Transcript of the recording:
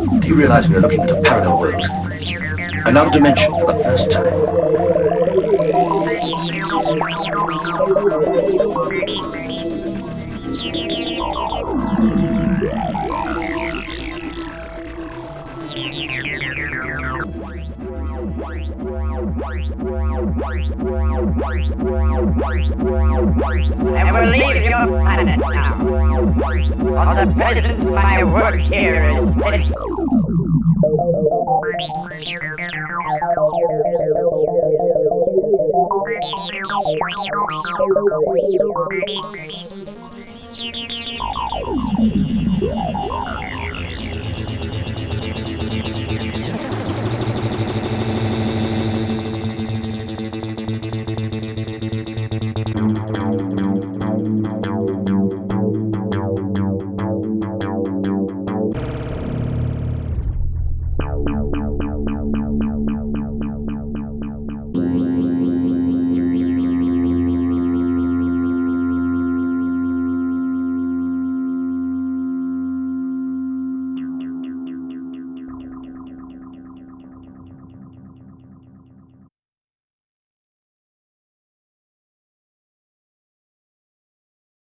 Do you realize we are looking into parallel worlds? Another dimension for the first time. I will leave your planet now. For the present, my work here is finished.